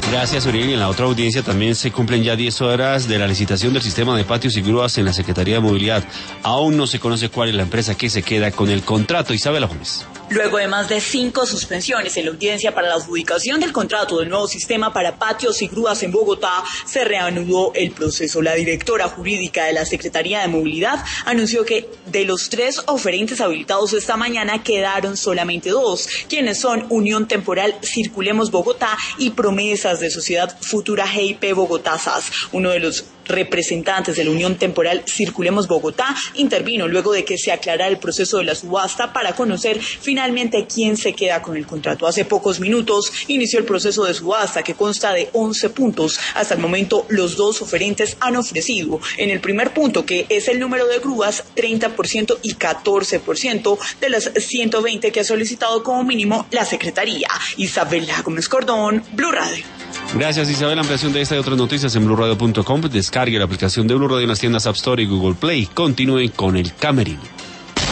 Gracias, Uriel. Y en la otra audiencia también se cumplen ya 10 horas de la licitación del sistema de patios y grúas en la Secretaría de Movilidad. Aún no se conoce cuál es la empresa que se queda con el contrato. Isabela Gómez. Luego de más de 5 suspensiones en la audiencia para la adjudicación del contrato del nuevo sistema para patios y grúas en Bogotá, se reanudó el proceso. La directora jurídica de la Secretaría de Movilidad anunció que de los 3 oferentes habilitados esta mañana quedaron solamente 2, quienes son Unión Temporal Circulemos Bogotá y Promesas de Sociedad Futura GIP Bogotá SAS. Uno de los representantes de la Unión Temporal Circulemos Bogotá intervino luego de que se aclarara el proceso de la subasta para conocer finalmente quién se queda con el contrato. Hace pocos minutos inició el proceso de subasta que consta de 11 puntos. Hasta el momento los 2 oferentes han ofrecido en el primer punto, que es el número de grúas, 30% y 14% de las 120 que ha solicitado como mínimo la Secretaría. Isabela Gómez Cordón, Blue Radio. Gracias, Isabel. Ampliación de esta y otras noticias en BluRadio.com. Descargue la aplicación de Blue Radio en las tiendas App Store y Google Play. Continúen con el Camerino.